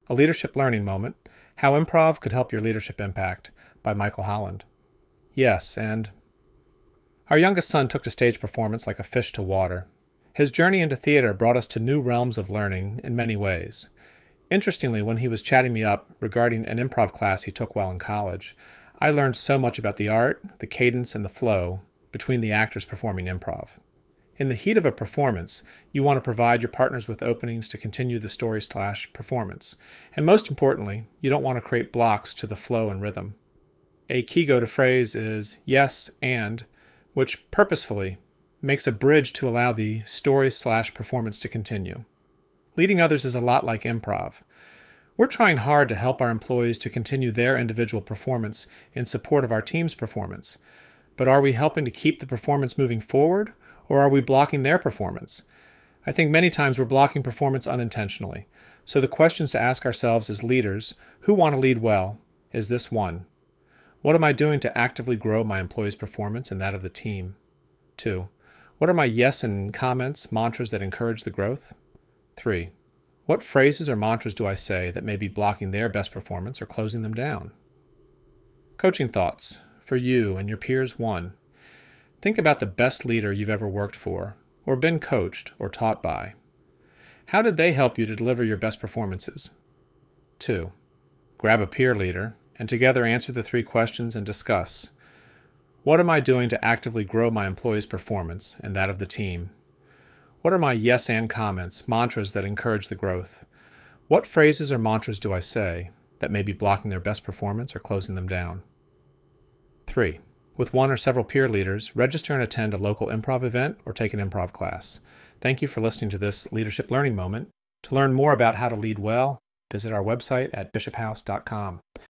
A Leadership Learning Moment, How Improv Could Help Your Leadership Impact by Michael Holland. Yes, and our youngest son took to stage performance like a fish to water. His journey into theater brought us to new realms of learning in many ways. Interestingly, when he was chatting me up regarding an improv class he took while in college, I learned so much about the art, the cadence, and the flow between the actors performing improv. In the heat of a performance, you want to provide your partners with openings to continue the story/performance. And most importantly, you don't want to create blocks to the flow and rhythm. A key go-to phrase is yes and, which purposefully makes a bridge to allow the story/performance to continue. Leading others is a lot like improv. We're trying hard to help our employees to continue their individual performance in support of our team's performance. But are we helping to keep the performance moving forward, or are we blocking their performance? I think many times we're blocking performance unintentionally. So the questions to ask ourselves as leaders who want to lead well is this one: what am I doing to actively grow my employees' performance and that of the team? 2. What are my yes and comments, mantras that encourage the growth? 3. What phrases or mantras do I say that may be blocking their best performance or closing them down? Coaching thoughts for you and your peers. 1. Think about the best leader you've ever worked for, or been coached or taught by. How did they help you to deliver your best performances? 2. Grab a peer leader and together answer the 3 questions and discuss. What am I doing to actively grow my employees' performance and that of the team? What are my yes and comments, mantras that encourage the growth? What phrases or mantras do I say that may be blocking their best performance or closing them down? 3. With one or several peer leaders, register and attend a local improv event or take an improv class. Thank you for listening to this Leadership Learning Moment. To learn more about how to lead well, visit our website at bishophouse.com.